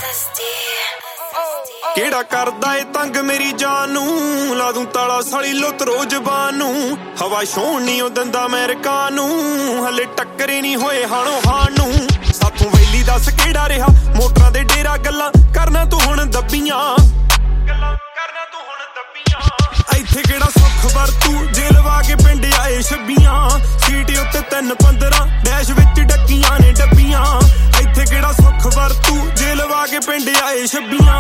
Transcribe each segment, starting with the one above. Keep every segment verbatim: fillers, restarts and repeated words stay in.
ਕਿਹੜਾ ਕਰਦਾ ਏ ਤੰਗ ਮੇਰੀ ਜਾਨ ਨੂੰ ਲਾ ਦੂੰ ਤਾਲਾ ਸਾਲੀ ਲੁੱਤ ਰੋਜ਼ ਜ਼ਬਾਨ ਨੂੰ ਹਵਾ ਛੋਣ ਨਹੀਂ ਉਹ ਦਿੰਦਾ ਅਮਰੀਕਾ ਨੂੰ ਹਲੇ ਟੱਕਰੇ ਨਹੀਂ ਹੋਏ ਹਾਣੋ ਹਾਣ ਨੂੰ ਸਾਥੋਂ ਵੈਲੀ ਦੱਸ ਕਿਹੜਾ ਰਿਹਾ ਮੋਟਰਾਂ ਦੇ ਡੇਰਾ ਗੱਲਾਂ ਕਰਨਾ ਤੂੰ ਹੁਣ ਦੱਬੀਆਂ ਗੱਲਾਂ ਕਰਨਾ ਤੂੰ ਹੁਣ ਦੱਬੀਆਂ ਇੱਥੇ ਕਿਹੜਾ ਸੁੱਖ ਵਰਤੂ ਜੇਲ੍ਹ ਵਾ ਕੇ ਪਿੰਡ ਆਏ ਛੱਬੀਆਂ ਸੀਟ ਉੱਤੇ ਤਿੰਨ ਪੰਦਰਾਂ ਡੈਸ਼ ਵਿੱਚ ਡੱਕੀਆਂ ਨੇ ਡੱਬੀਆਂ ਇੱਥੇ ਕਿਹੜਾ ਸੁੱਖ ਵਰਤੂ ਜੇਲ੍ਹ ਵਾ ਕੇ ਪਿੰਡ ਆਏ ਛੱਬੀਆਂ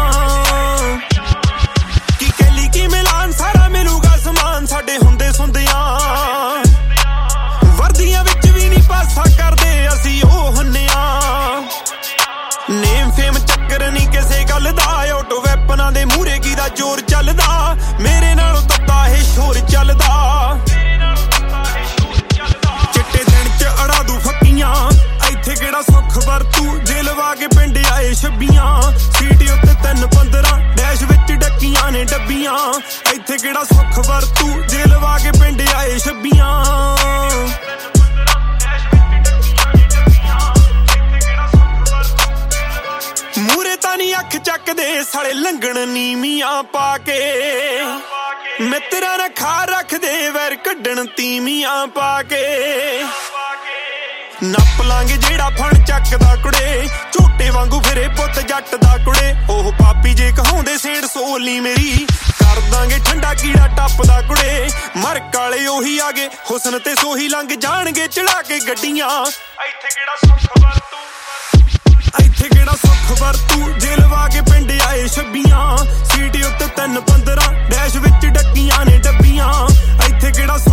ਕੀ ਕਹਿਲੀ ਕੀ ਮਿਲਾਨ ਸਾਰਾ ਮਿਲੂਗਾ ਸਮਾਨ ਸਾਡੇ ਹੁੰਦੇ ਸੁਣਦਿਆਂ ਵਰਦੀਆਂ ਵਿੱਚ ਵੀ ਨਹੀਂ ਪਾਸਾ ਕਰਦੇ ਅਸੀਂ ਉਹ ਹੁੰਨਿਆਂ ਨੇਮ ਫੇਮ ਚੱਕਰ ਨਹੀਂ ਕਿਸੇ ਗੱਲ ਦਾ ਆਟੋ ਵੈਪਨਾਂ ਦੇ ਮੂਹਰੇ ਕੀ ਦਾ ਜ਼ੋਰ ਚੱਲਦਾ ਮੇਰੇ ਨਾਲੋਂ ਤੱਤਾ ਇਹ ਸ਼ੋਰ ਚੱਲਦਾ ਚਿੱਟੇ ਦਿਨ ਚ ਅੜਾ ਦੂ ਫੱਕੀਆਂ ਇੱਥੇ ਕਿਹੜਾ ਸੁੱਖ ਵਰਤੂ ਜੇਲ੍ਹ ਵਾ ਕੇ ਪਿੰਡ ਆਏ ਛੱਬੀਆਂ ਸੀਟ ਉੱਤੇ ਤਿੰਨ ਪੰਦਰਾਂ ਡੈਸ਼ ਵਿੱਚ ਡੱਕੀਆਂ ਨੇ ਡੱਬੀਆਂ ਇੱਥੇ ਕਿਹੜਾ ਸੁੱਖ ਵਰਤੂ ਜੇਲ੍ਹ ਵਾ ਕੇ ਪਿੰਡ ਆਏ ਛੱਬੀਆਂ ਮੂਰੇ ਤਾਂ ਨੀ ਅੱਖ ਚੱਕਦੇ ਸਾਲੇ ਲੰਘਣ ਨੀਵੀਆਂ ਪਾ ਕੇ ਮਿੱਤਰਾਂ ਨਾਲ ਖਾ ਰੱਖਦੇ ਵੈਰ ਕੱਢਣ ਤੀਵੀਆਂ ਪਾ ਕੇ ਨੱਪ ਲਾਂਗੇ ਜਿਹੜਾ ਫਣ ਚੱਕਦਾ ਕੁੜੇ ਝੋਟੇ ਵਾਂਗੂ ਫਿਰੇ ਪੁੱਤ ਜੱਟ ਦਾ ਕੁੜੇ ਉਹ ਪਾਪੀ ਜੇ ਕਹਾਉਂਦੇ ਸੇੜ ਸੋਲੀ ਮੇਰੀ ਕਰ ਦਾਂਗੇ ਠੰਡਾ ਕੀੜਾ ਟੱਪਦਾ ਕੁੜੇ ਮਰ ਕਾਲੇ ਉਹੀ ਆਗੇ ਹੁਸਨ ਤੇ ਸੋਹੀ ਲੰਘ ਜਾਣਗੇ ਚੜਾ ਕੇ ਗੱਡੀਆਂ ਇੱਥੇ ਕਿਹੜਾ ਸੁੱਖ ਵਰਤੂ ਇੱਥੇ ਕਿਹੜਾ ਸੁੱਖ ਵਰਤੂ ਜੇਲ੍ਹ ਵਾ ਕੇ ਪਿੰਡ ਆਏ ਛੱਬੀਆਂ ਸੀਟ ਉੱਤੇ ਤਿੰਨ ਪੰਦਰਾਂ ਡੈਸ਼ ਵਿੱਚ ਡੱਕੀਆਂ ਨੇ ਡੱਬੀਆਂ ਇੱਥੇ ਕਿਹੜਾ